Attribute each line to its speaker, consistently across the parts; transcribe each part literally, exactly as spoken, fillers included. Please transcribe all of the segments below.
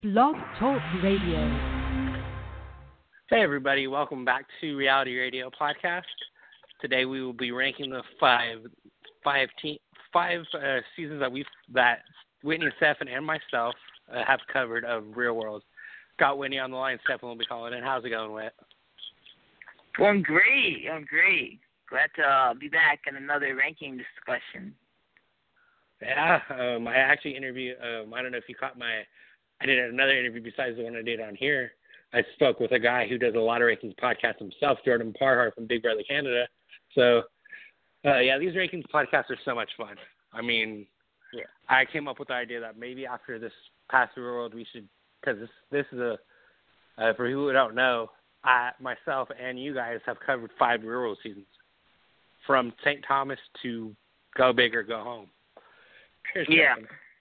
Speaker 1: Blog Talk Radio.
Speaker 2: Hey everybody, welcome back to Reality Radio Podcast. Today we will be ranking the five five te- five uh, seasons that we that Whitney, Stephen, and myself uh, have covered of Real World. Got Whitney on the line. Stephen will be calling in. How's it going, Whit?
Speaker 3: Going great. I'm great. Glad to uh, be back in another ranking discussion.
Speaker 2: Yeah, um, I actually interviewed. Um, I don't know if you caught my. I did another interview besides the one I did on here. I spoke with a guy who does a lot of rankings podcast himself, Jordan Parhar from Big Brother Canada. So, uh, yeah, these rankings podcasts are so much fun. I mean, yeah. I came up with the idea that maybe after this past world, we should, because this this is a, uh, for people who don't know, I myself and you guys have covered five Real World seasons, from Saint Thomas to Go Big or Go Home. Here's
Speaker 3: yeah.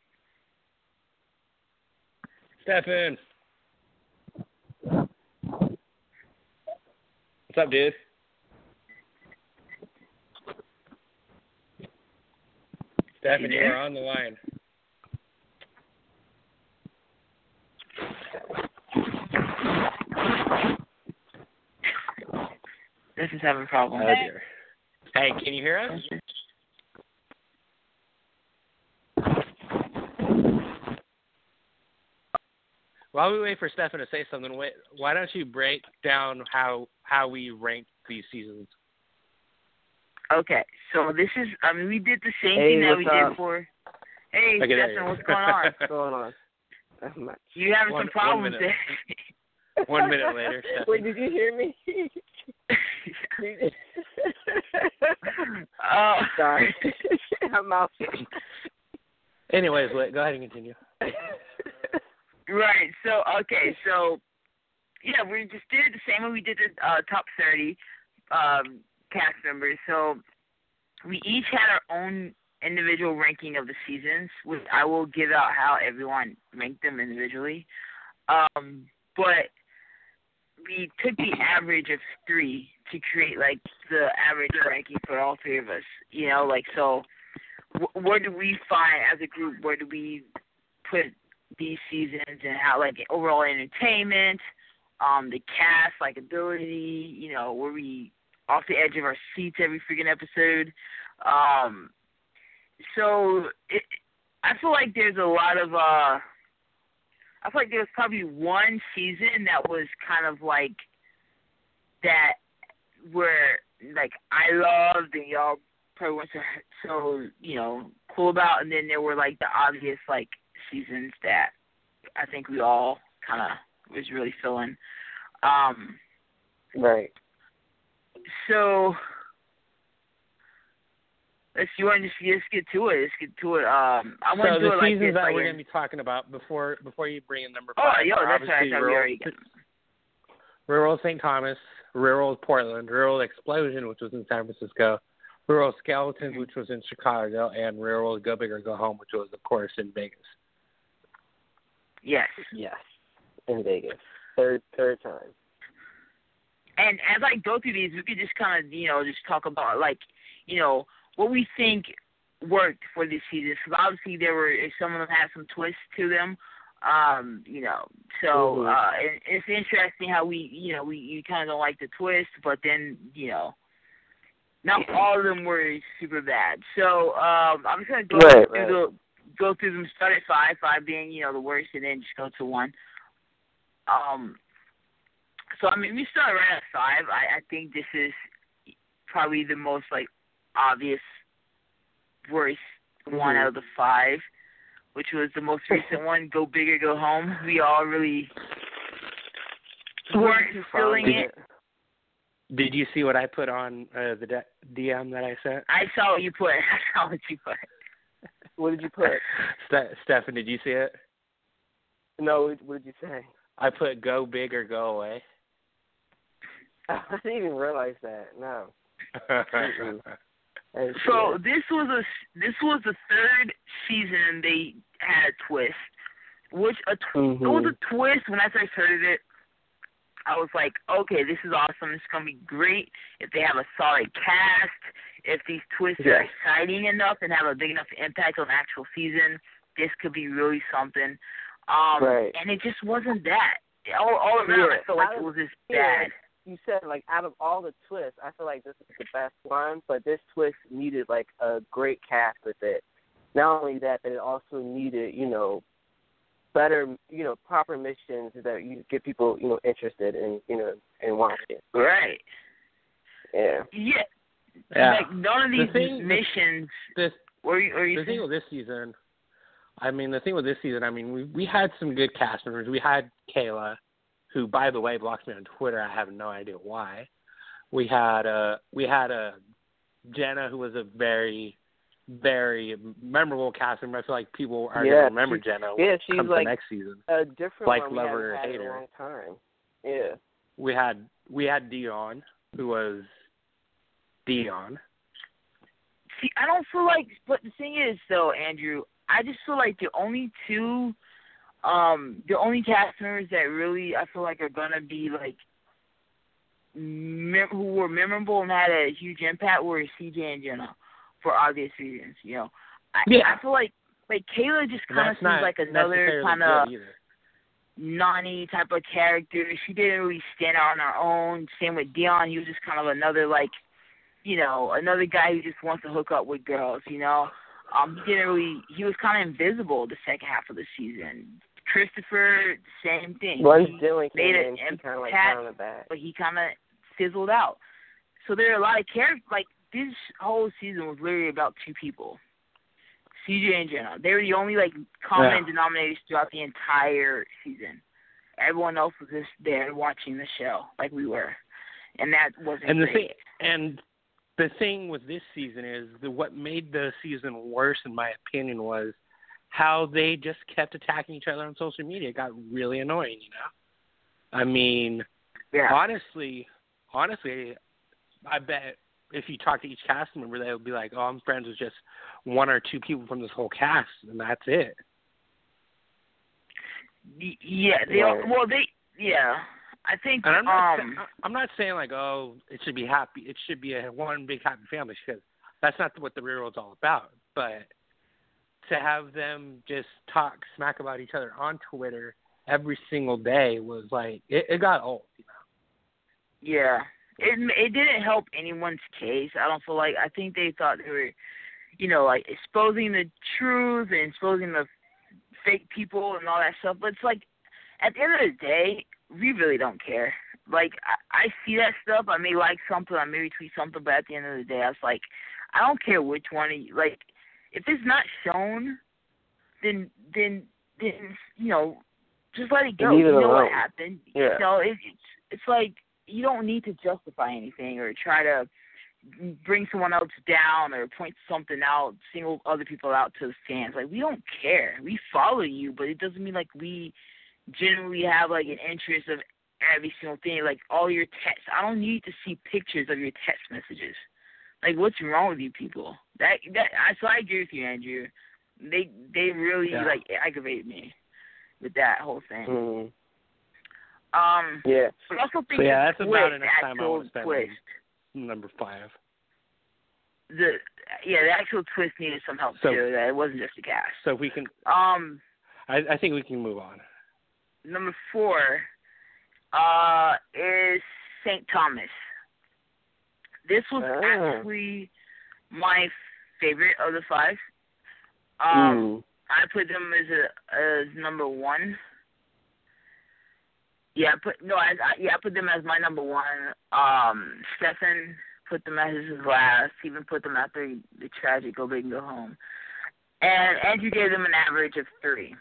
Speaker 2: Stephen. What's up, dude? Stephen, you are on the line.
Speaker 3: This is having problems.
Speaker 2: Oh, dear. Hey, can you hear us? While we wait for Stephen to say something, wait, why don't you break down how how we rank these seasons?
Speaker 3: Okay, so this is, I mean, we did the same
Speaker 4: hey,
Speaker 3: thing that we
Speaker 4: up?
Speaker 3: did for, hey,
Speaker 2: okay,
Speaker 3: Stephen, what's going on?
Speaker 4: What's going on? Nothing much.
Speaker 3: You having
Speaker 2: one,
Speaker 3: some problems
Speaker 2: one minute.
Speaker 3: there?
Speaker 2: One minute later, Stephen.
Speaker 4: Wait, did you hear me?
Speaker 3: Oh,
Speaker 4: sorry. I'm out.
Speaker 2: Anyways, wait, go ahead and continue.
Speaker 3: Right. So okay. So yeah, we just did it the same way we did the uh, top thirty um, cast members. So we each had our own individual ranking of the seasons, which I will give out how everyone ranked them individually. Um, but we took the average of three to create like the average ranking for all three of us. You know, like so. W- where do we find as a group? Where do we put these seasons and how, like, overall entertainment, um, the cast, like, ability, you know, were we off the edge of our seats every freaking episode? Um, so it, I feel like there's a lot of, uh, I feel like there was probably one season that was kind of like that where, like, I loved and y'all probably weren't so, so, you know, cool about, and then there were, like, the obvious, like, seasons that I think we all kind of was really feeling. Um,
Speaker 4: right.
Speaker 3: So let's you want to just, just get to it. Let's get to it. Um, I want
Speaker 2: so
Speaker 3: to do
Speaker 2: the
Speaker 3: it like
Speaker 2: seasons
Speaker 3: this.
Speaker 2: that
Speaker 3: Like
Speaker 2: we're
Speaker 3: in,
Speaker 2: going to be talking about before before you bring in number
Speaker 3: oh,
Speaker 2: five.
Speaker 3: yo, that's right. I thought we already got
Speaker 2: Real World Saint Thomas, Real World Portland, Real World Explosion, which was in San Francisco, Real World Skeletons, which was in Chicago, and Real World Go Big or Go Home, which was, of course, in Vegas.
Speaker 3: Yes.
Speaker 4: Yes. In Vegas. Third third time.
Speaker 3: And as I go through these, we could just kind of, you know, just talk about, like, you know, what we think worked for this season. Because obviously there were, some of them had some twists to them, um, you know. So
Speaker 4: mm-hmm.
Speaker 3: uh, it, it's interesting how we, you know, we you kind of don't like the twist, but then, you know, not all of them were super bad. So um, I'm just going to go
Speaker 4: right,
Speaker 3: through
Speaker 4: right.
Speaker 3: the go through them, start at five, five being, you know, the worst, and then just go to one. Um, so, I mean, we start right at five. I, I think this is probably the most, like, obvious worst mm-hmm. one out of the five, which was the most recent one, Go Big or Go Home. We all really weren't feeling it.
Speaker 2: Did you see what I put on uh, the D M that I sent?
Speaker 3: I saw what you put. I saw what you put.
Speaker 4: What did you put?
Speaker 2: Ste- Stephen, did you see it?
Speaker 4: No, what did you say?
Speaker 2: I put Go Big or Go Away.
Speaker 4: I didn't even realize that. No.
Speaker 3: So this was a this was the third season they had a twist, which a tw-
Speaker 4: mm-hmm.
Speaker 3: it was a twist. When I first heard of it, I was like, okay, this is awesome. This is gonna be great if they have a solid cast. If these twists
Speaker 4: yes.
Speaker 3: are exciting enough and have a big enough impact on the actual season, this could be really something. Um,
Speaker 4: Right.
Speaker 3: and it just wasn't that. All, all around,
Speaker 4: Yeah.
Speaker 3: I felt like
Speaker 4: I
Speaker 3: it
Speaker 4: was-
Speaker 3: was just
Speaker 4: yeah.
Speaker 3: bad.
Speaker 4: You said, like, out of all the twists, I feel like this is the best one, but this twist needed, like, a great cast with it. Not only that, but it also needed, you know, better, you know, proper missions that you get people, you know, interested in, you know, in watching.
Speaker 3: Right.
Speaker 4: Yeah.
Speaker 3: Yeah.
Speaker 2: Yeah.
Speaker 3: Like, none of
Speaker 2: The
Speaker 3: these
Speaker 2: thing-
Speaker 3: missions
Speaker 2: This
Speaker 3: were you, were you
Speaker 2: the thing
Speaker 3: saying?
Speaker 2: with this season, I mean, the thing with this season, I mean, we we had some good cast members. We had Kayla, who, by the way, blocks me on Twitter. I have no idea why. We had uh we had a Jenna, who was a very, very memorable cast member. I feel like people are
Speaker 4: Yeah,
Speaker 2: gonna remember
Speaker 4: she-
Speaker 2: Jenna
Speaker 4: yeah,
Speaker 2: when it
Speaker 4: she's
Speaker 2: comes
Speaker 4: like-
Speaker 2: to next season.
Speaker 4: A different
Speaker 2: Like
Speaker 4: one we
Speaker 2: lover or
Speaker 4: haven't had in
Speaker 2: hater.
Speaker 4: a long time. Yeah.
Speaker 2: We had we had Dion, who was Dion.
Speaker 3: See, I don't feel like, but the thing is, though, Andrew, I just feel like the only two, um, the only cast members that really I feel like are gonna be like, mem- who were memorable and had a huge impact were C J and Jenna, for obvious reasons. You know, I,
Speaker 2: Yeah.
Speaker 3: I feel like like Kayla just
Speaker 2: And
Speaker 3: kind of
Speaker 2: that's
Speaker 3: seems
Speaker 2: not
Speaker 3: like another
Speaker 2: necessarily
Speaker 3: kind of
Speaker 2: good either.
Speaker 3: Nani type of character. She didn't really stand out on her own. Same with Dion. He was just kind of another, like, you know, another guy who just wants to hook up with girls, you know. Um, he didn't really, he was kind of invisible the second half of the season. Christopher, same thing.
Speaker 4: Once
Speaker 3: He
Speaker 4: Dylan came
Speaker 3: made
Speaker 4: in,
Speaker 3: an
Speaker 4: he kind of like
Speaker 3: impact,
Speaker 4: found it back.
Speaker 3: but he kind of fizzled out. So there are a lot of characters, like, this whole season was literally about two people. C J and Jenna. They were the only, like, common
Speaker 2: Yeah.
Speaker 3: denominators throughout the entire season. Everyone else was just there watching the show like we were. And that wasn't
Speaker 2: And the
Speaker 3: great.
Speaker 2: thing, and the thing with this season is the what made the season worse, in my opinion, was how they just kept attacking each other on social media. It got really annoying, you know. I mean,
Speaker 3: yeah.
Speaker 2: honestly, honestly, I bet if you talk to each cast member, they would be like, "Oh, I'm friends with just one or two people from this whole cast, and that's it."
Speaker 3: Y- Yeah, they all,
Speaker 4: Right.
Speaker 3: well they yeah. I think
Speaker 2: And I'm not,
Speaker 3: um
Speaker 2: sa- I'm not saying like, oh, it should be happy. It should be a one big happy family, because that's not what the real world's all about. But to have them just talk smack about each other on Twitter every single day was like, it, it got old, you know.
Speaker 3: yeah. It it didn't help anyone's case. I don't feel like I think they thought they were, you know, like exposing the truth and exposing the fake people and all that stuff. But it's like at the end of the day, we really don't care. Like, I, I see that stuff. I may like something. I may retweet something. But at the end of the day, I was like, I don't care which one of you. Like, if it's not shown, then, then, then you know, just let it go.
Speaker 4: Leave it
Speaker 3: You know
Speaker 4: alone.
Speaker 3: what happened.
Speaker 4: Yeah.
Speaker 3: You know, it, it's, it's like you don't need to justify anything or try to bring someone else down or point something out, single other people out to the fans. Like, we don't care. We follow you, but it doesn't mean, like, we generally have, like, an interest of every single thing. Like, all your texts. I don't need to see pictures of your text messages. Like, what's wrong with you people? That that I so I agree with you, Andrew. They they really
Speaker 2: Yeah.
Speaker 3: like aggravate me with that whole thing.
Speaker 4: Mm.
Speaker 3: Um,
Speaker 4: Yeah.
Speaker 3: but I also think
Speaker 2: So yeah,
Speaker 3: the
Speaker 2: that's
Speaker 3: twist,
Speaker 2: about enough
Speaker 3: the
Speaker 2: time I
Speaker 3: actual
Speaker 2: want to spend
Speaker 3: twist,
Speaker 2: on number five.
Speaker 3: the yeah, the actual twist needed some help
Speaker 2: So-
Speaker 3: too. That it wasn't just a gas.
Speaker 2: So we can,
Speaker 3: Um,
Speaker 2: I, I think we can move on.
Speaker 3: number four, uh, is Saint Thomas. This was
Speaker 4: Ah.
Speaker 3: actually my favorite of the five. Um,
Speaker 4: Mm.
Speaker 3: I put them as a as number one. Yeah, I put no, I, I yeah, I put them as my number one. Um, Stefan put them as his last. Even put them after the tragic Go Big Go Home. And Andrew gave them an average of three.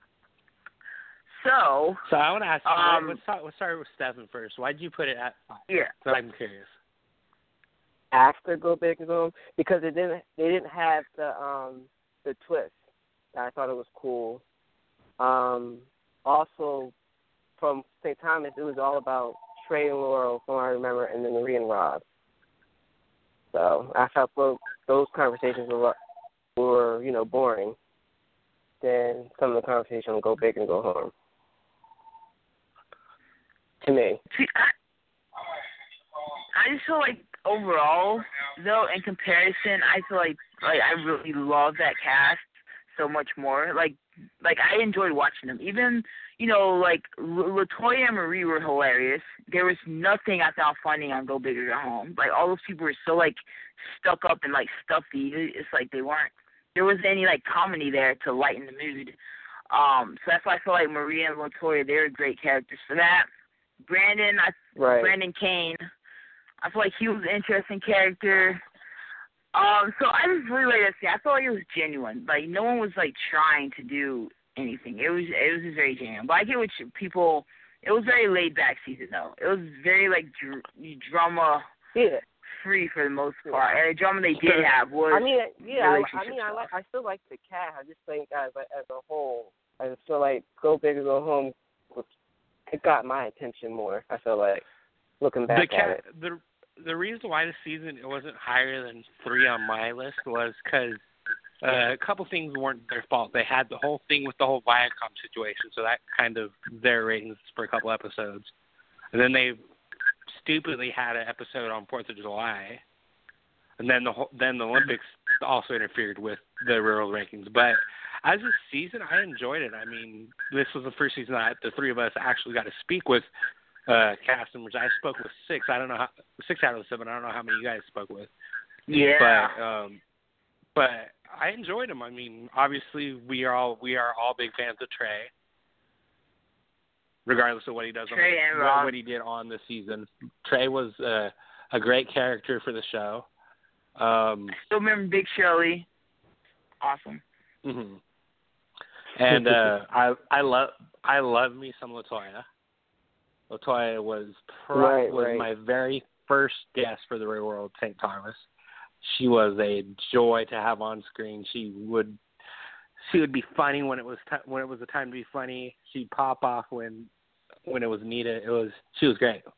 Speaker 3: So
Speaker 2: So I want to ask you,
Speaker 3: Um,
Speaker 2: let's start, let's start with Stefan first. Why did you put it at five?
Speaker 3: yeah,
Speaker 2: So I'm curious.
Speaker 4: After Go Big and Go Home, because it didn't they didn't have the um the twist. I thought it was cool. Um, also from Saint Thomas, it was all about Trey and Laurel, from what I remember, and then Marie and Rob. So I felt those, those conversations were were you know boring than some of the conversations on Go Big and Go Home. To me.
Speaker 3: see, I, I just feel like overall, though, in comparison, I feel like like I really love that cast. so much more. Like, like I enjoyed watching them. Even, you know, like L- LaToya and Marie were hilarious. There was nothing I found funny on Go Big or Go Home. Like, all those people were so like stuck up and like stuffy. It's like they weren't. There wasn't any like comedy there to lighten the mood. Um, so that's why I feel like Marie and LaToya, they're great characters for that. Brandon, I
Speaker 4: Right.
Speaker 3: Brandon Kane, I feel like he was an interesting character. Um, so I just really like that scene. I felt like it was genuine. Like, no one was, like, trying to do anything. It was it was just very genuine. But I get what you, people, it was very laid-back season, though. It was very, like, dr- drama-free
Speaker 4: Yeah.
Speaker 3: for the most part. And the drama they did have was
Speaker 4: I mean, yeah, I, I mean, I
Speaker 3: stuff.
Speaker 4: like, I still like the cast. I just think as a, as a whole, I just feel like Go Big or Go Home, it got my attention more. I feel like looking back
Speaker 2: the
Speaker 4: at
Speaker 2: ca-
Speaker 4: it.
Speaker 2: the the reason why this season it wasn't higher than three on my list was because uh, a couple things weren't their fault. They had the whole thing with the whole Viacom situation, so that kind of their ratings for a couple episodes. And then they stupidly had an episode on Fourth of July, and then the whole, then the Olympics also interfered with the rural rankings. But as a season, I enjoyed it. I mean, this was the first season that the three of us actually got to speak with uh, cast members. I spoke with six. I don't know how six out of the seven. I don't know how many you guys spoke with.
Speaker 3: Yeah.
Speaker 2: But um, but I enjoyed him. I mean, obviously we are all we are all big fans of Trey, regardless of what he does.
Speaker 3: Trey
Speaker 2: on
Speaker 3: and
Speaker 2: the,
Speaker 3: Rob.
Speaker 2: what he did on the season. Trey was uh, a great character for the show. Um,
Speaker 3: Still remember Big Shirley. Awesome.
Speaker 2: mm-hmm. And uh, I I love I love me some LaToya. LaToya was pro-
Speaker 4: Right,
Speaker 2: was
Speaker 4: right.
Speaker 2: my very first guest for the Real World Saint Thomas. She was a joy to have on screen. She would she would be funny when it was t- when it was the time to be funny. She'd pop off when when it was needed. It was she was great.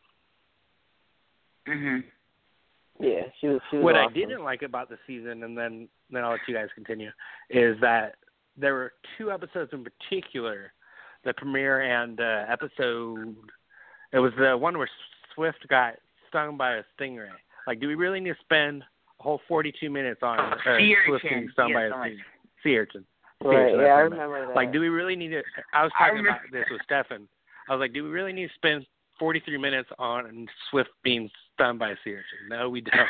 Speaker 3: Mhm.
Speaker 4: Yeah, she was. She was
Speaker 2: What
Speaker 4: awesome.
Speaker 2: I didn't like about the season, and then then I'll let you guys continue, is that there were two episodes in particular, the premiere and uh, episode. It was the one where Swift got stung by a stingray. Like, do we really need to spend a whole forty-two minutes on uh,
Speaker 3: Sea
Speaker 2: Swift
Speaker 3: urchin.
Speaker 2: being stung
Speaker 3: Yeah,
Speaker 2: by a
Speaker 3: so much.
Speaker 2: sea, sea urchin? Sea
Speaker 4: Right.
Speaker 2: urchin,
Speaker 4: Yeah,
Speaker 2: that's
Speaker 4: I
Speaker 2: what I meant.
Speaker 4: remember that.
Speaker 2: Like, do we really need to? I was
Speaker 3: I
Speaker 2: talking
Speaker 3: remember-
Speaker 2: about this with Stefan. I was like, do we really need to spend forty-three minutes on Swift being stung by a sea urchin? No, we don't.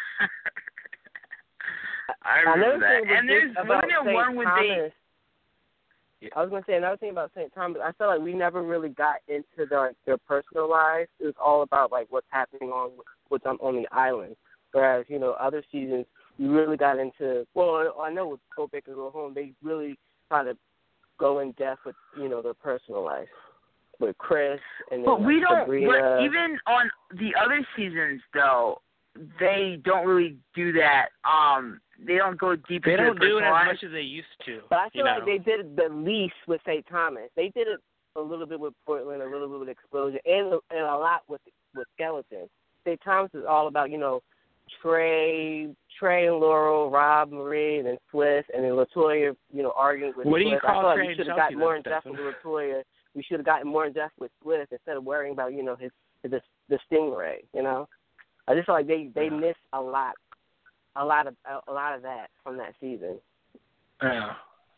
Speaker 3: I remember
Speaker 4: Another
Speaker 3: that.
Speaker 4: thing
Speaker 3: And
Speaker 4: was
Speaker 3: there's
Speaker 4: just about
Speaker 3: wasn't there
Speaker 4: Saint
Speaker 3: one with they
Speaker 4: Thomas.
Speaker 2: Yeah.
Speaker 4: I was going to say another thing about Saint Thomas. I felt like we never really got into their their personal lives. It was all about like what's happening on what's on, on the island. Whereas you know other seasons we really got into. Well, I know with Go Big or Go Home, they really try to go in depth with you know their personal life with Chris and then
Speaker 3: But we don't.
Speaker 4: Sabrina.
Speaker 3: But even on the other seasons, though, they don't really do that. Um, they don't go deep
Speaker 2: They
Speaker 3: into
Speaker 2: don't
Speaker 3: their
Speaker 2: do it
Speaker 3: personal
Speaker 2: as
Speaker 3: lives.
Speaker 2: much as they used to.
Speaker 4: But I
Speaker 2: you
Speaker 4: feel
Speaker 2: know?
Speaker 4: like they did it the least with Saint Thomas. They did it a little bit with Portland, a little bit with Explosion, and and a lot with with Skeleton. Saint Thomas is all about you know Trey, Trey and Laurel, Rob, Marie, and then Swift, and then LaToya, you know, arguing with
Speaker 2: What do you
Speaker 4: Swift. I
Speaker 2: call
Speaker 4: feel like
Speaker 2: Trey
Speaker 4: we
Speaker 2: and
Speaker 4: should have
Speaker 2: Chelsea
Speaker 4: gotten more
Speaker 2: then,
Speaker 4: in depth
Speaker 2: Stefan?
Speaker 4: with LaToya. We should have gotten more in depth with Swift instead of worrying about you know his the the stingray. You know, I just feel like they they
Speaker 2: Yeah.
Speaker 4: missed a lot, a lot of a lot of that from that season.
Speaker 2: Yeah.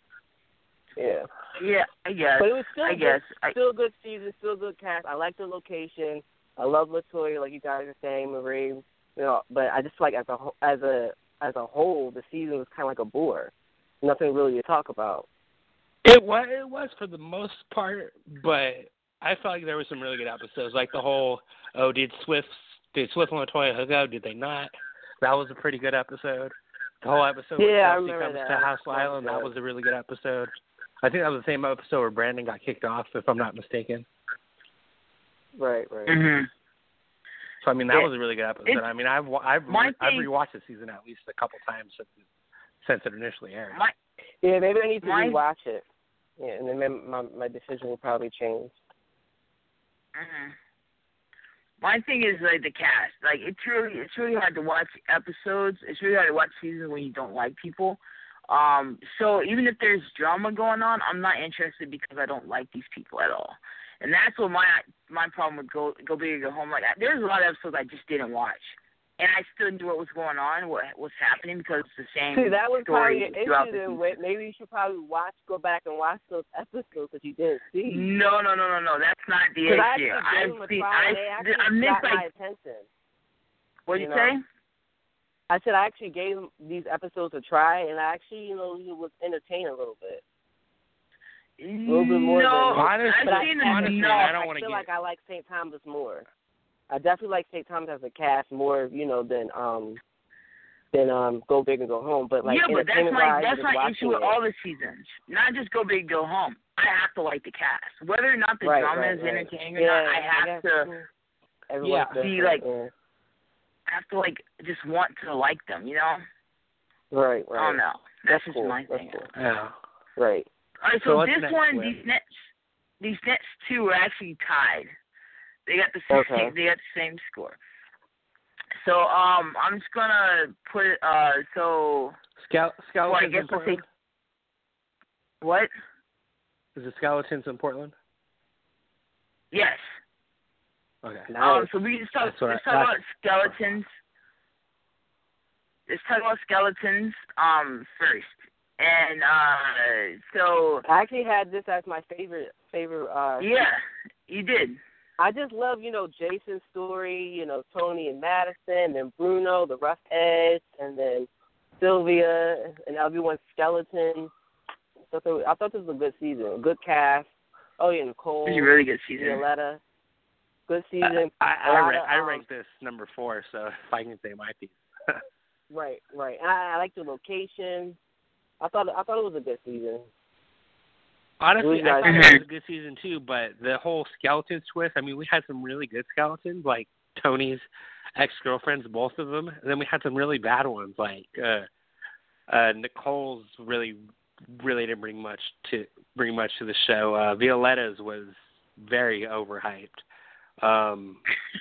Speaker 4: Yeah.
Speaker 3: Yeah, I guess.
Speaker 4: But it was still
Speaker 3: I
Speaker 4: good,
Speaker 3: guess. I,
Speaker 4: still a good season, still a good cast. I like the location. I love LaToya, like you guys are saying, Marie. You know, but I just feel like as a wh- as a as a whole, the season was kind of like a bore. Nothing really to talk about.
Speaker 2: It was it was for the most part, but I felt like there were some really good episodes. Like the whole oh, did Swift did Swift and LaToya hook up? Did they not? That was a pretty good episode. The whole episode
Speaker 4: Yeah, I
Speaker 2: when Chelsea
Speaker 4: remember
Speaker 2: comes
Speaker 4: that.
Speaker 2: to House
Speaker 4: That was
Speaker 2: Island, that
Speaker 4: good.
Speaker 2: was a really good episode. I think that was the same episode where Brandon got kicked off, if I'm not mistaken.
Speaker 4: Right, right.
Speaker 3: mhm.
Speaker 2: So I mean, that
Speaker 3: Yeah.
Speaker 2: was a really good episode.
Speaker 3: It's-
Speaker 2: I mean, I've wa- I've
Speaker 3: my
Speaker 2: re- I've
Speaker 3: thing-
Speaker 2: rewatched the season at least a couple times since it, since it initially aired.
Speaker 3: My
Speaker 4: Yeah, maybe I need to
Speaker 3: My-
Speaker 4: rewatch it. Yeah, and then maybe my my decision will probably change.
Speaker 3: mhm. My thing is like the cast. Like it's really it's really hard to watch episodes. It's really hard to watch seasons when you don't like people. Um, so even if there's drama going on, I'm not interested because I don't like these people at all. And that's what my my problem with Go Go Big or Go Home. Like I, there's a lot of episodes I just didn't watch, and I still knew what was going on, what was happening, because it's the same
Speaker 4: See, that was
Speaker 3: story
Speaker 4: probably an
Speaker 3: throughout
Speaker 4: issue
Speaker 3: the
Speaker 4: then.
Speaker 3: season.
Speaker 4: With, maybe you should probably watch, go back and watch those episodes that you didn't see.
Speaker 3: No, no, no, no, no. That's not the
Speaker 4: Because I
Speaker 3: issue.
Speaker 4: actually gave
Speaker 3: I've
Speaker 4: them a
Speaker 3: seen,
Speaker 4: try, and
Speaker 3: I,
Speaker 4: they actually
Speaker 3: I missed
Speaker 4: got
Speaker 3: like.
Speaker 4: my attention.
Speaker 3: What did
Speaker 4: you
Speaker 3: you
Speaker 4: know?
Speaker 3: say?
Speaker 4: I said I actually gave them these episodes a try, and I actually, you know, was entertained a little bit. A little bit more
Speaker 3: no,
Speaker 4: than
Speaker 2: Honestly,
Speaker 3: I've
Speaker 4: but
Speaker 3: seen
Speaker 4: I,
Speaker 2: honestly,
Speaker 3: no.
Speaker 2: I don't
Speaker 4: I
Speaker 2: want to
Speaker 4: feel
Speaker 2: get.
Speaker 4: like I like Saint Thomas more. I definitely like Saint Thomas as a cast more, you know, than um than um Go Big and Go Home. But like
Speaker 3: yeah, but that's my
Speaker 4: entertainment-wise,
Speaker 3: that's
Speaker 4: just
Speaker 3: my issue with
Speaker 4: watching it-
Speaker 3: all the seasons. Not just Go Big, Go Home. I have to like the cast, whether or not the
Speaker 4: Right,
Speaker 3: drama
Speaker 4: right,
Speaker 3: is
Speaker 4: right.
Speaker 3: entertaining or
Speaker 4: yeah,
Speaker 3: not. I
Speaker 4: I
Speaker 3: have
Speaker 4: guess,
Speaker 3: to
Speaker 4: mm, everyone's
Speaker 3: yeah, be
Speaker 4: different,
Speaker 3: like-
Speaker 4: yeah.
Speaker 3: I have to like just want to like them. You know?
Speaker 4: Right,
Speaker 3: I
Speaker 4: right.
Speaker 3: don't know. That's,
Speaker 4: That's
Speaker 3: just
Speaker 4: cool.
Speaker 3: my
Speaker 4: That's
Speaker 3: thing.
Speaker 4: cool.
Speaker 2: Yeah.
Speaker 4: Right.
Speaker 3: All right,
Speaker 2: So
Speaker 3: so,
Speaker 2: what's
Speaker 3: this
Speaker 2: next,
Speaker 3: one,
Speaker 2: Whit?
Speaker 3: these next, these next two are actually tied. They got the same.
Speaker 4: Okay.
Speaker 3: They got the same score. So um, I'm just gonna put it. Uh, so
Speaker 2: Scout,
Speaker 3: well, I
Speaker 2: skeletons
Speaker 3: guess
Speaker 2: in
Speaker 3: we'll
Speaker 2: Portland.
Speaker 3: say what?
Speaker 2: Is it skeletons in Portland?
Speaker 3: Yes.
Speaker 2: Okay.
Speaker 4: Nice.
Speaker 3: Um, so we just talk,
Speaker 2: That's what
Speaker 3: let's
Speaker 2: I-
Speaker 3: talk about
Speaker 2: that's-
Speaker 3: skeletons. Let's talk about skeletons um first. And uh, so
Speaker 4: I actually had this as my favorite favorite. Uh,
Speaker 3: yeah, you did.
Speaker 4: I just love, you know, Jason's story, you know, Tony and Madison, and Bruno, the rough edge, and then Sylvia and everyone's skeleton. So, so I thought this was a good season, a good cast. Oh yeah, Nicole,
Speaker 3: It was a really good season.
Speaker 4: Violetta, good season.
Speaker 2: I,
Speaker 4: A
Speaker 2: I, I,
Speaker 4: lot
Speaker 2: rank,
Speaker 4: of,
Speaker 2: I
Speaker 4: um,
Speaker 2: rank this number four, so if I can say my piece.
Speaker 4: Right, right. And I, I like the location. I thought I thought it was a good season.
Speaker 2: Honestly,
Speaker 4: Who's
Speaker 2: I
Speaker 4: that?
Speaker 2: thought it was a good season too, but the whole skeleton twist, I mean, we had some really good skeletons, like Tony's ex-girlfriends, both of them, and then we had some really bad ones, like uh, uh, Nicole's really, really didn't bring much to bring much to the show. Uh, Violetta's was very overhyped. Um,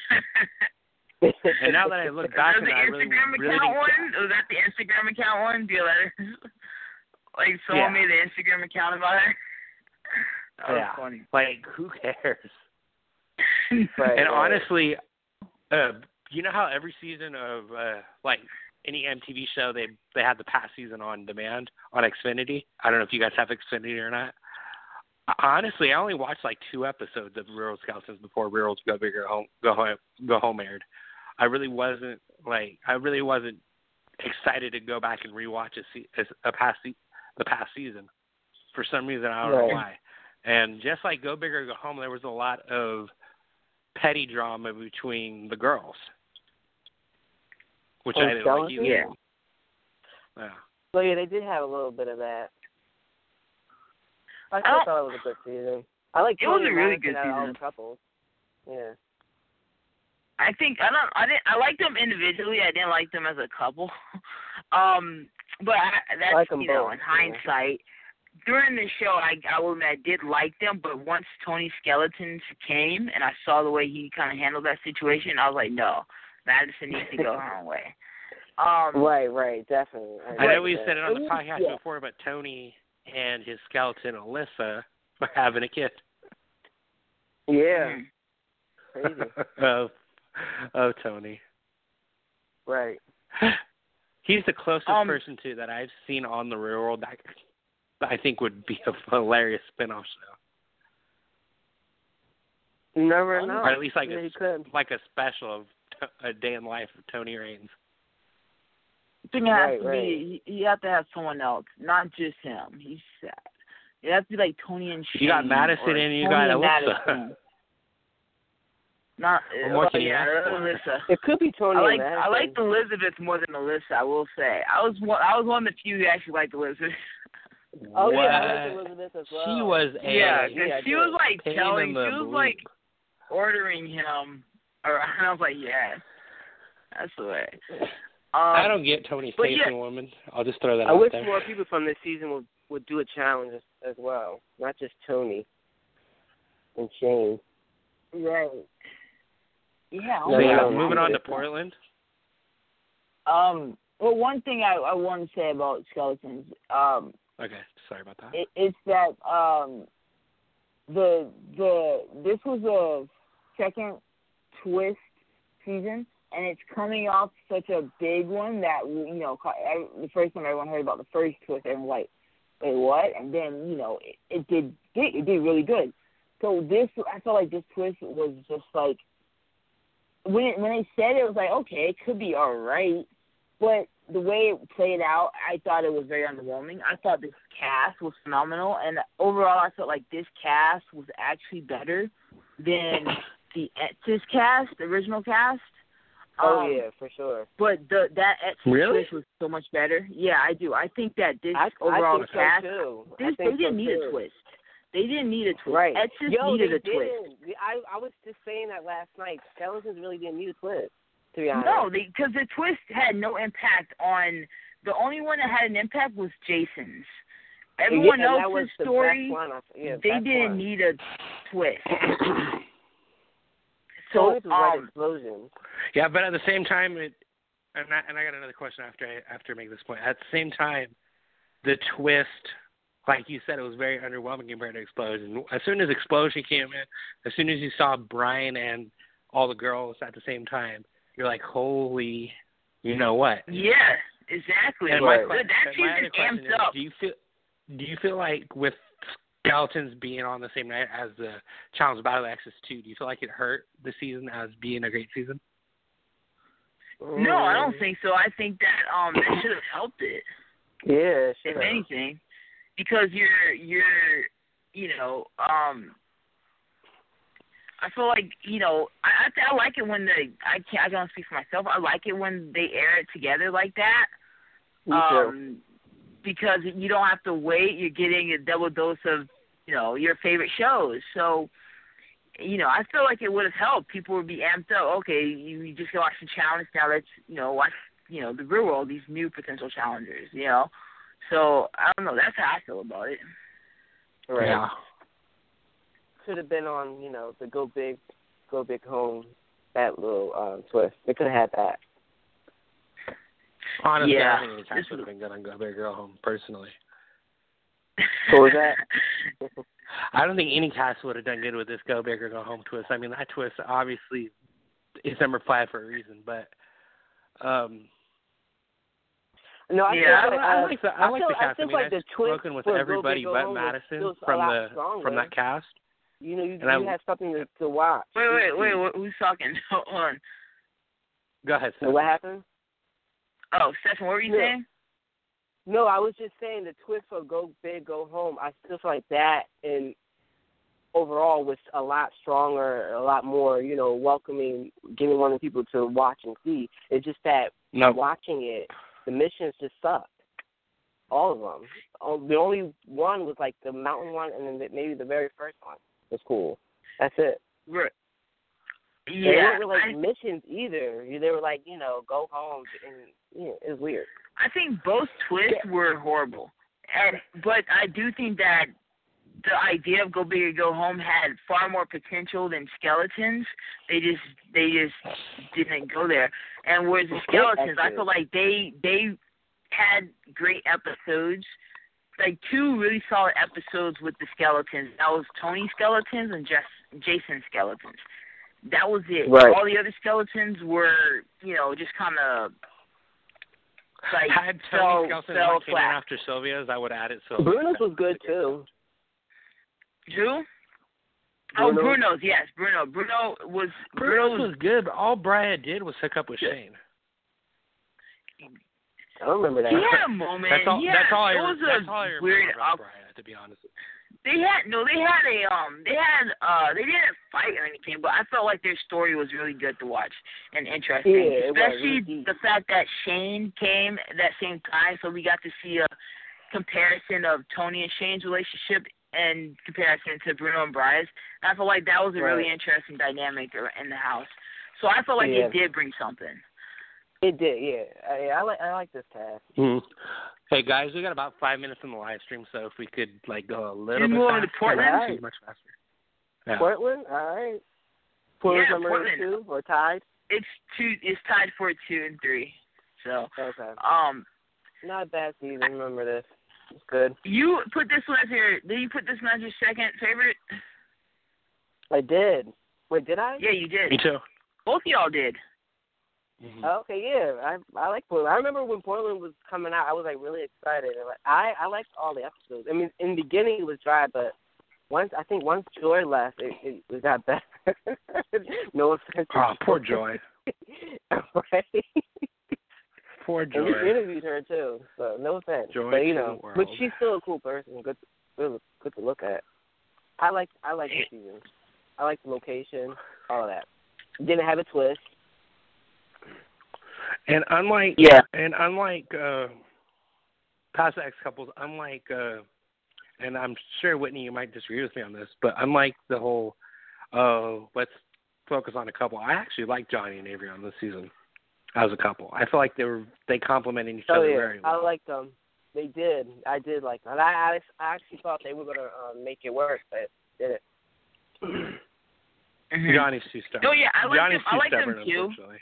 Speaker 2: and now that I look back
Speaker 3: Was
Speaker 2: on it,
Speaker 3: that
Speaker 2: I
Speaker 3: the
Speaker 2: really,
Speaker 3: Instagram
Speaker 2: really
Speaker 3: account
Speaker 2: think
Speaker 3: one? Was that the Instagram account one? Do you let her, like someone
Speaker 2: Yeah.
Speaker 3: made an Instagram account about her? That was
Speaker 2: Yeah.
Speaker 3: funny.
Speaker 2: like, who cares?
Speaker 4: Right,
Speaker 2: And
Speaker 4: right.
Speaker 2: honestly, uh, you know how every season of uh, like any M T V show they they had the past season on demand on Xfinity. I don't know if you guys have Xfinity or not. Honestly, I only watched like two episodes of Real Skeletons before Real Go Big or Home Go Home Go Home aired. I really wasn't like I really wasn't excited to go back and rewatch a, se- a past se- the past season. For some reason, I don't
Speaker 4: Right.
Speaker 2: know why. And just like Go Big or Go Home, there was a lot of petty drama between the girls, which
Speaker 4: Oh,
Speaker 2: I didn't like either.
Speaker 3: Yeah.
Speaker 2: Yeah.
Speaker 4: So yeah, they did have a little bit of that. I
Speaker 3: I
Speaker 4: still
Speaker 3: don't-
Speaker 4: thought it was a good season. I like
Speaker 3: It was
Speaker 4: Tony
Speaker 3: a
Speaker 4: and
Speaker 3: really
Speaker 4: Madison
Speaker 3: good
Speaker 4: out of all
Speaker 3: season.
Speaker 4: the couples. Yeah.
Speaker 3: I think I don't. I didn't. I liked them individually. I didn't like them as a couple. um, but I, that's
Speaker 4: Like 'em
Speaker 3: you know
Speaker 4: both,
Speaker 3: in
Speaker 4: yeah.
Speaker 3: hindsight. During the show, I I will admit I did like them, but once Tony Skeletons came and I saw the way he kind of handled that situation, I was like, no, Madison needs to go her own way. Um,
Speaker 4: Right, right, definitely.
Speaker 2: I know
Speaker 4: like
Speaker 2: we
Speaker 4: that.
Speaker 2: said it on the
Speaker 4: was-
Speaker 2: podcast
Speaker 4: yeah.
Speaker 2: before, but Tony and his skeleton Alyssa are having a kid.
Speaker 4: Yeah,
Speaker 3: mhm.
Speaker 4: crazy.
Speaker 2: oh, oh, Tony.
Speaker 4: Right.
Speaker 2: He's the closest
Speaker 3: Um,
Speaker 2: person to that I've seen on the real world that I think would be a hilarious spin-off show,
Speaker 4: You never know.
Speaker 2: or at least like
Speaker 4: yeah,
Speaker 2: a
Speaker 4: you could.
Speaker 2: like a special of t- a day in life of Tony Raines.
Speaker 3: I think it has
Speaker 4: Right,
Speaker 3: to
Speaker 4: right.
Speaker 3: be. You have to have someone else, not just him. He's sad. It has to be like Tony and Shane.
Speaker 2: You got Madison
Speaker 3: or
Speaker 2: and you
Speaker 3: Tony
Speaker 2: got
Speaker 3: and
Speaker 2: Alyssa.
Speaker 3: Madison. Not.
Speaker 2: What more
Speaker 3: uh,
Speaker 2: can you
Speaker 3: yeah,
Speaker 2: ask for?
Speaker 3: Alyssa.
Speaker 4: It could be Tony
Speaker 3: I like
Speaker 4: and Madison.
Speaker 3: I liked Elizabeth more than Alyssa. I will say I was one I was one of the few who actually liked Elizabeth.
Speaker 4: Oh
Speaker 2: what?
Speaker 4: yeah, I like Elizabeth as well.
Speaker 2: She was a
Speaker 3: Yeah, 'cause
Speaker 4: yeah,
Speaker 3: she
Speaker 4: I
Speaker 3: was
Speaker 4: did.
Speaker 3: like
Speaker 2: pain
Speaker 3: telling,
Speaker 2: in
Speaker 3: she
Speaker 2: the
Speaker 3: was like
Speaker 2: boob.
Speaker 3: ordering him, or and I was like, yeah, that's the way. Um,
Speaker 2: I don't get Tony's
Speaker 3: but
Speaker 2: taste
Speaker 3: yeah.
Speaker 2: in women. I'll just throw that
Speaker 4: I
Speaker 2: out
Speaker 4: wish
Speaker 2: there.
Speaker 4: more people from this season would would do a challenge as, as well, not just Tony and Shane.
Speaker 3: Right. Yeah.
Speaker 2: So
Speaker 4: No,
Speaker 2: yeah,
Speaker 4: no, no,
Speaker 2: moving
Speaker 4: no,
Speaker 2: on
Speaker 4: no.
Speaker 2: to Portland.
Speaker 3: Um. Well, one thing I, I want to say about Skeletons, um,
Speaker 2: Okay, sorry about that.
Speaker 3: it, it's that um, the the this was a second twist season. and it's coming off such a big one that, you know, the first time everyone heard about the first twist, everyone was like, wait, what? And then, you know, it, it did it did really good. So this, I felt like this twist was just like, when it, when they said it, it was like, okay, it could be all right. But the way it played out, I thought it was very underwhelming. I thought this cast was phenomenal. And overall, I felt like this cast was actually better than the Etsis cast, the original cast.
Speaker 4: Oh,
Speaker 3: um,
Speaker 4: yeah, for sure.
Speaker 3: But the that Etsis
Speaker 2: Really?
Speaker 3: twist was so much better. Yeah, I do. I think that this
Speaker 4: I,
Speaker 3: overall
Speaker 4: I think
Speaker 3: cast,
Speaker 4: so too.
Speaker 3: this,
Speaker 4: I
Speaker 3: they
Speaker 4: think
Speaker 3: didn't
Speaker 4: so
Speaker 3: need
Speaker 4: too.
Speaker 3: a twist. They didn't need a twist.
Speaker 4: Right.
Speaker 3: Etsis
Speaker 4: Yo,
Speaker 3: needed
Speaker 4: they
Speaker 3: a twist.
Speaker 4: didn't. I, I was just saying that last night. Skeletons really didn't need a twist, to be honest.
Speaker 3: No, because the twist had no impact on. The only one that had an impact was Jason's. Everyone
Speaker 4: yeah, and that was
Speaker 3: else's
Speaker 4: the
Speaker 3: story,
Speaker 4: best one. Yeah,
Speaker 3: they
Speaker 4: best
Speaker 3: didn't
Speaker 4: one.
Speaker 3: need a twist.
Speaker 4: So,
Speaker 3: So,
Speaker 4: it's like
Speaker 3: um,
Speaker 4: explosions.
Speaker 2: Yeah, but at the same time, it, and I, and I got another question after I after I make this point. At the same time, the twist, like you said, it was very underwhelming compared to Explosion. As soon as Explosion came in, as soon as you saw Brian and all the girls at the same time, you're like, holy, you know what?
Speaker 3: yeah, exactly.
Speaker 2: And
Speaker 4: Right.
Speaker 2: my,
Speaker 3: But that
Speaker 2: my other
Speaker 3: season
Speaker 2: question
Speaker 3: amped
Speaker 2: is,
Speaker 3: up.
Speaker 2: do you feel do you feel like with Skeletons being on the same night as the Challenge Battle Access two, do you feel like it hurt the season as being a great season?
Speaker 3: No, I don't think so. I think that um that should have helped it,
Speaker 4: Yeah,
Speaker 3: if
Speaker 4: sure.
Speaker 3: anything, because you're you're you know um. I feel like, you know, I I, I like it when the I can't I don't speak for myself. I like it when they air it together like that.
Speaker 4: Me too.
Speaker 3: Um, because you don't have to wait. You're getting a double dose of, you know, your favorite shows. So, you know, I feel like it would have helped. People would be amped up. Okay, you, you just watch the challenge now. Let's, you know, watch, you know, the real world. These new potential challengers. You know, so I don't know. That's how I feel about it.
Speaker 4: Right.
Speaker 2: Yeah.
Speaker 4: Should have been on, you know, the Go Big, Go Big Home, that little um, twist. They could have had that.
Speaker 2: Honestly,
Speaker 3: Yeah.
Speaker 2: I think any cast would have been good on Go Big Girl Home, personally.
Speaker 4: So was that?
Speaker 2: I don't think any cast would have done good with this Go Big or Go Home twist. I mean, that twist obviously is number five for a reason, but um,
Speaker 4: No, I
Speaker 3: Yeah,
Speaker 4: feel
Speaker 2: I,
Speaker 4: like,
Speaker 2: I
Speaker 4: uh,
Speaker 2: like the I, like
Speaker 4: feel,
Speaker 2: the cast.
Speaker 4: I,
Speaker 2: I,
Speaker 4: feel
Speaker 2: mean,
Speaker 4: like
Speaker 2: I've
Speaker 4: the twist
Speaker 2: spoken with
Speaker 4: for Go
Speaker 2: everybody
Speaker 4: Big Go
Speaker 2: but
Speaker 4: Home was
Speaker 2: Madison
Speaker 4: still a
Speaker 2: from
Speaker 4: lot
Speaker 2: the
Speaker 4: stronger.
Speaker 2: from that cast.
Speaker 4: You know, you,
Speaker 2: And
Speaker 4: you
Speaker 2: I-
Speaker 4: had something to, to watch.
Speaker 3: Wait, wait, wait, wait. Who's talking? Hold on.
Speaker 2: Go ahead,
Speaker 4: So
Speaker 2: Steph.
Speaker 4: what happened?
Speaker 3: Oh, Stephen, what were you
Speaker 4: Yeah.
Speaker 3: saying?
Speaker 4: No, I was just saying the twist for Go Big, Go Home, I still feel like that and overall was a lot stronger, a lot more, you know, welcoming, giving one of the people to watch and see. It's just that
Speaker 2: No.
Speaker 4: watching it, the missions just sucked. All of them. Oh, the only one was like the mountain one, and then the, maybe the very first one was cool. That's it.
Speaker 3: Right.
Speaker 4: They
Speaker 3: Yeah,
Speaker 4: weren't really
Speaker 3: I,
Speaker 4: missions either. They were like, you know, go home, and you know, it was weird.
Speaker 3: I think both twists were horrible, and but I do think that the idea of Go Big or Go Home had far more potential than Skeletons. They just they just didn't go there. And whereas the Skeletons, I feel like they they had great episodes, like two really solid episodes with the Skeletons. That was Tony Skeletons and Jess, Jason Skeletons. That was it.
Speaker 4: Right.
Speaker 3: All the other Skeletons were, you know, just kind of like
Speaker 2: Had
Speaker 3: fell,
Speaker 2: Tony Skelton
Speaker 3: fell
Speaker 2: not came in
Speaker 3: flat.
Speaker 2: after Sylvia's, I would add it. So
Speaker 4: Bruno's was good too.
Speaker 3: Who? Oh,
Speaker 4: Bruno.
Speaker 3: Bruno's, yes, Bruno. Bruno was
Speaker 2: Bruno's
Speaker 3: Bruno
Speaker 2: was good, but all Brian did was hook up with Shane.
Speaker 4: I don't remember that.
Speaker 3: He had a moment.
Speaker 2: That's all.
Speaker 3: yeah,
Speaker 2: that's all I.
Speaker 3: it was
Speaker 2: That's
Speaker 3: a
Speaker 2: all I remember
Speaker 3: weird.
Speaker 2: about
Speaker 3: Up,
Speaker 2: Brian, to be honest.
Speaker 3: they had no, they had a um, they had uh, they didn't fight or anything, but I felt like their story was really good to watch and interesting,
Speaker 4: Yeah, it was.
Speaker 3: especially
Speaker 4: It was
Speaker 3: the fact that Shane came at that same time, so we got to see a comparison of Tony and Shane's relationship in comparison to Bruno and Bryce. And I felt like that was a really
Speaker 4: Right.
Speaker 3: interesting dynamic in the house. So I felt like
Speaker 4: Yeah.
Speaker 3: it did bring something.
Speaker 4: It did, yeah. I, I like I like this cast.
Speaker 2: Mm-hmm. Hey guys, we got about five minutes in the live stream, so if we could like go a little
Speaker 3: You
Speaker 2: bit
Speaker 3: move on to
Speaker 2: faster,
Speaker 3: Portland?
Speaker 2: that'd be much faster. Yeah.
Speaker 4: Portland, all right. Portland's
Speaker 3: Yeah,
Speaker 4: number
Speaker 3: Portland.
Speaker 4: two or tied.
Speaker 3: It's two. It's tied for two and three. So,
Speaker 4: Okay,
Speaker 3: um,
Speaker 4: not a bad season. Remember this? It's good.
Speaker 3: you put this one as your. Did you put this one as your second favorite?
Speaker 4: I did. Wait, did I?
Speaker 3: Yeah, you did.
Speaker 2: Me too.
Speaker 3: Both of y'all did.
Speaker 2: Mm-hmm.
Speaker 4: Okay, yeah, I I like Portland. I remember when Portland was coming out, I was like really excited. And, like, I I liked all the episodes. I mean, in the beginning it was dry, but once I think once Joy left, it it, it got better. No offense.
Speaker 2: Oh, poor Joy.
Speaker 4: Right.
Speaker 2: Poor
Speaker 4: And
Speaker 2: Joy.
Speaker 4: we interviewed her too, so no offense.
Speaker 2: Joy
Speaker 4: but you
Speaker 2: to
Speaker 4: know,
Speaker 2: the world.
Speaker 4: but she's still a cool person. Good, good, good to look at. I like I like the season. I like the location, all of that. Didn't have a twist.
Speaker 2: And unlike
Speaker 3: Yeah.
Speaker 2: and unlike uh, past ex couples, unlike uh, and I'm sure Whitney, you might disagree with me on this, but unlike the whole uh, let's focus on a couple, I actually like Johnny and Avery on this season as a couple. I feel like they were they complemented each
Speaker 4: Oh
Speaker 2: other
Speaker 4: yeah,
Speaker 2: very well.
Speaker 4: I liked them. They did. I did like them. And I I, I actually thought they were gonna um, make it work, but did it.
Speaker 3: Mm-hmm.
Speaker 2: Johnny's too stubborn.
Speaker 3: No, yeah, I like
Speaker 2: Johnny's
Speaker 3: them. I
Speaker 2: too
Speaker 3: like them
Speaker 2: stubborn,
Speaker 3: too.
Speaker 2: unfortunately.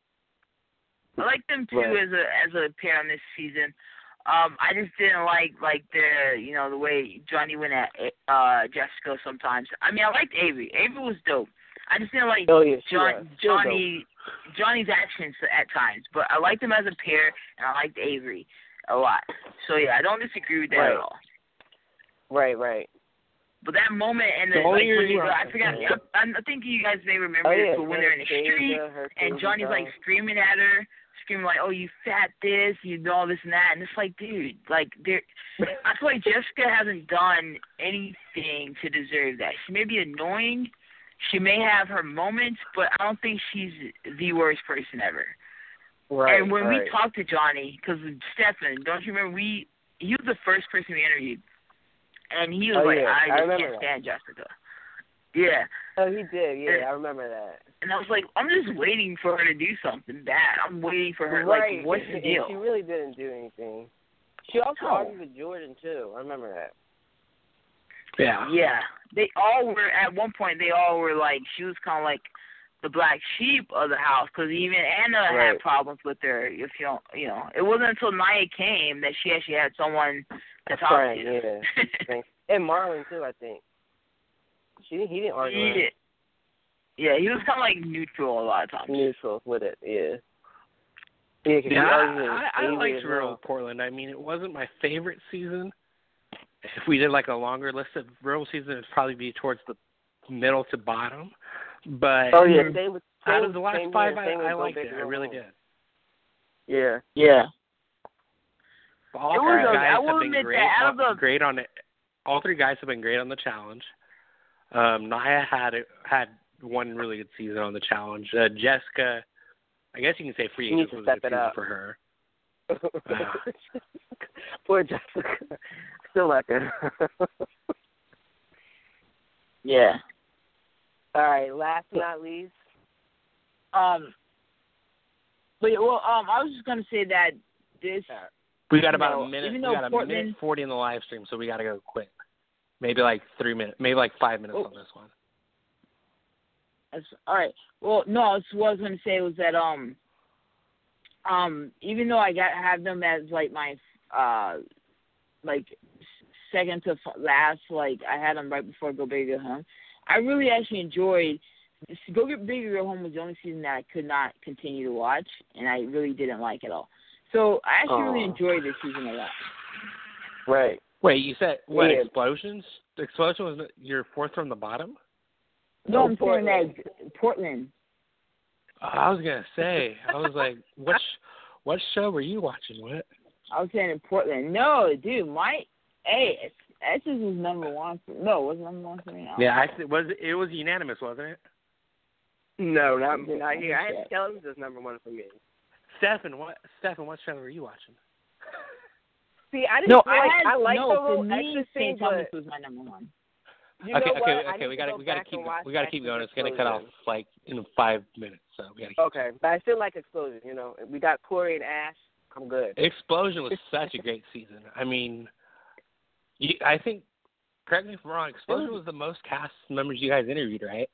Speaker 3: I like them too
Speaker 4: Right.
Speaker 3: as a as a pair on this season. Um, I just didn't like like the you know the way Johnny went at uh Jessica sometimes. I mean, I liked Avery. Avery was dope. I just didn't like
Speaker 4: Oh yeah, she
Speaker 3: John,
Speaker 4: was. Still
Speaker 3: Johnny Johnny's actions at times, but I liked them as a pair, and I liked Avery a lot. So yeah, I don't disagree with that
Speaker 4: Right.
Speaker 3: at all.
Speaker 4: dope. Right, right.
Speaker 3: But that moment and
Speaker 2: The
Speaker 3: the,
Speaker 2: only
Speaker 3: like when
Speaker 2: reason-
Speaker 3: you, I forgot.
Speaker 4: Yeah.
Speaker 3: I, I think you guys may remember
Speaker 4: Oh
Speaker 3: this,
Speaker 4: yeah,
Speaker 3: but when they're in the street
Speaker 4: Anastasia, her
Speaker 3: and
Speaker 4: crazy
Speaker 3: Johnny's like
Speaker 4: dog.
Speaker 3: screaming at her, screaming like, "Oh, you fat this, you know all this and that," and it's like, dude, like there. I feel like Jessica hasn't done anything to deserve that. She may be annoying, she may have her moments, but I don't think she's the worst person ever.
Speaker 4: Right,
Speaker 3: and when
Speaker 4: right.
Speaker 3: we talked to Johnny, because Stefan, don't you remember, we he was the first person we interviewed, and he was
Speaker 4: Oh,
Speaker 3: like,
Speaker 4: yeah,
Speaker 3: I
Speaker 4: I
Speaker 3: just
Speaker 4: remember
Speaker 3: can't
Speaker 4: that.
Speaker 3: stand Jessica. Yeah.
Speaker 4: Oh, he did. Yeah,
Speaker 3: Yeah.
Speaker 4: I remember that.
Speaker 3: And I was like, I'm just waiting for her to do something bad. I'm waiting for her.
Speaker 4: Right.
Speaker 3: Like, what's the
Speaker 4: and
Speaker 3: deal?
Speaker 4: She really didn't do anything. She also
Speaker 3: No.
Speaker 4: argued with Jordan too. I remember that.
Speaker 2: Yeah.
Speaker 3: Yeah. They all were, at one point, they all were like, she was kind of like the black sheep of the house, because even Anna
Speaker 4: Right.
Speaker 3: had problems with her. If you don't, you know, it wasn't until Nia came that she actually had someone to talk
Speaker 4: Right,
Speaker 3: to.
Speaker 4: yeah. Thanks. And Marlon too, I think. She he didn't argue with her.
Speaker 3: yeah. Yeah, he was kind of like neutral a lot of times.
Speaker 4: Neutral with it, yeah. Yeah, 'cause
Speaker 2: Yeah,
Speaker 4: she argued with
Speaker 2: I, I, I
Speaker 4: Avery
Speaker 2: liked
Speaker 4: as
Speaker 2: Rural
Speaker 4: well.
Speaker 2: Portland. I mean, it wasn't my favorite season. If we did like a longer list of Rural season, it'd probably be towards the middle to bottom. But
Speaker 4: Oh yeah, same with same,
Speaker 2: out of the last
Speaker 4: same
Speaker 2: five,
Speaker 4: here,
Speaker 2: I,
Speaker 4: same with
Speaker 2: I
Speaker 4: Go
Speaker 2: liked
Speaker 4: Big
Speaker 2: it.
Speaker 4: or
Speaker 2: I
Speaker 4: Go
Speaker 2: really
Speaker 4: Home.
Speaker 2: did.
Speaker 4: Yeah.
Speaker 3: Yeah.
Speaker 2: All
Speaker 3: It
Speaker 2: three
Speaker 3: was a-
Speaker 2: guys
Speaker 3: I will
Speaker 2: have been
Speaker 3: admit
Speaker 2: great.
Speaker 3: that out of
Speaker 2: uh,
Speaker 3: the-
Speaker 2: great on it. All three guys have been great on the challenge. Um, Nia had a, had one really good season on the challenge. Uh, Jessica, I guess you can say free
Speaker 4: She needs
Speaker 2: agents
Speaker 4: to
Speaker 2: was a
Speaker 4: step
Speaker 2: good
Speaker 4: it
Speaker 2: season
Speaker 4: up.
Speaker 2: for her.
Speaker 4: Poor Jessica. Still like her.
Speaker 3: Yeah.
Speaker 4: All right, last but not least.
Speaker 3: Um. But yeah, well, um, I was just gonna say that this.
Speaker 2: We got
Speaker 3: You
Speaker 2: about
Speaker 3: know,
Speaker 2: a minute.
Speaker 3: even
Speaker 2: We
Speaker 3: though
Speaker 2: got a
Speaker 3: Portland-
Speaker 2: minute forty in the live stream, so we got to go quick. Maybe like three minutes. Maybe like five minutes
Speaker 3: Oh.
Speaker 2: on this one.
Speaker 3: That's, all right. Well, no, what I was gonna say was that um, um, even though I got have them as like my uh, like second to f- last, like I had them right before Go Big or Go Home. I really actually enjoyed. Go Get Big or Go Home was the only season that I could not continue to watch, and I really didn't like at all. So I actually really
Speaker 4: Aw.
Speaker 3: enjoyed this season a lot.
Speaker 4: Right.
Speaker 2: Wait, you said what?
Speaker 4: Yeah.
Speaker 2: Explosions? The explosion was your fourth from the bottom?
Speaker 3: No,
Speaker 4: Oh,
Speaker 3: I'm saying
Speaker 4: Portland.
Speaker 3: that Portland.
Speaker 2: Oh, I was gonna say. I was like, what? Sh- what show were you watching? What?
Speaker 3: I was saying in Portland. No, dude, my hey, Etches was number one. For, no, was it number one for me? No.
Speaker 2: Yeah, I th- was. It was unanimous, wasn't it?
Speaker 4: No, not
Speaker 3: Yeah,
Speaker 4: not here. I
Speaker 3: okay.
Speaker 4: had Skeletons as number one for me.
Speaker 2: Stefan, what? Stefan, what show were you watching?
Speaker 4: See, I didn't
Speaker 3: No,
Speaker 4: feel
Speaker 3: I
Speaker 4: like
Speaker 3: had
Speaker 4: I like
Speaker 3: no.
Speaker 4: the
Speaker 3: For
Speaker 4: whole
Speaker 3: me,
Speaker 4: extra thing,
Speaker 3: Saint Thomas
Speaker 4: but
Speaker 3: was my number one.
Speaker 4: you
Speaker 2: okay,
Speaker 4: know what?
Speaker 2: okay,
Speaker 4: I
Speaker 2: okay.
Speaker 4: need
Speaker 2: We
Speaker 4: to
Speaker 2: gotta,
Speaker 4: go
Speaker 2: we gotta
Speaker 4: back
Speaker 2: keep,
Speaker 4: and watch
Speaker 2: we gotta keep
Speaker 4: Exorcist
Speaker 2: going. It's gonna cut off
Speaker 4: Explosion.
Speaker 2: like in five minutes, so we gotta keep.
Speaker 4: Okay, but I still like Explosion. You know, we got Corey and Ash. I'm good.
Speaker 2: Explosion was such a great season. I mean, you, I think. Correct me if I'm wrong. Explosion was the most cast members you guys interviewed, right?